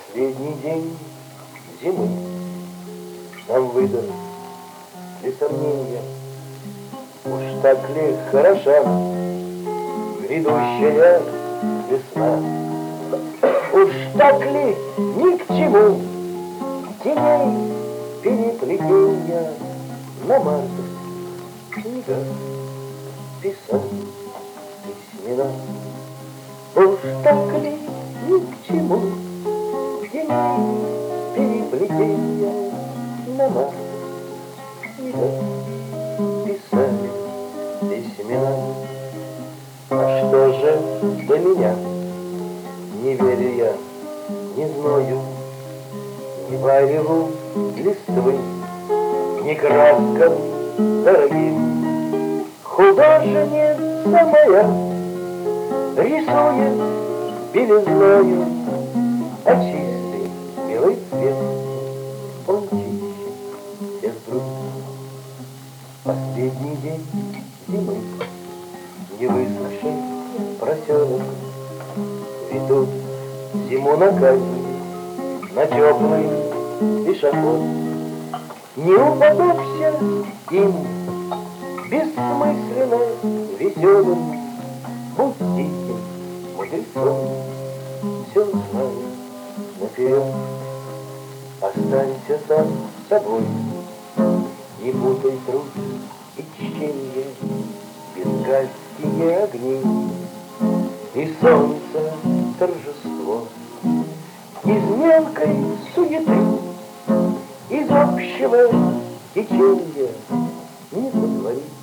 Последний день зимы нам выдан ли сомнения? Уж так ли хороша грядущая весна? Уж так ли ни к чему теней переплетения на мартовских снегах писать письмена? Уж так ли ни к чему теней переплетения на мартовских снегах писать письмена? А что же до меня? Не верю я ни зною, ни вареву листвы, ни краскам дорогим. Художница моя рисует белизною, а чистый белый цвет он чище всех других. Последний день зимы, не высохший проселок, ведут зиму на казнь, на теплый пешеход. Не уподобься им бессмысленно веселым, будь тихим мудрецом, все знаешь наперед. Останься сам собой, не путай труд и чтение, бенгальские огни и солнце торжество. Из мелкой суеты, из общего течения не сотворить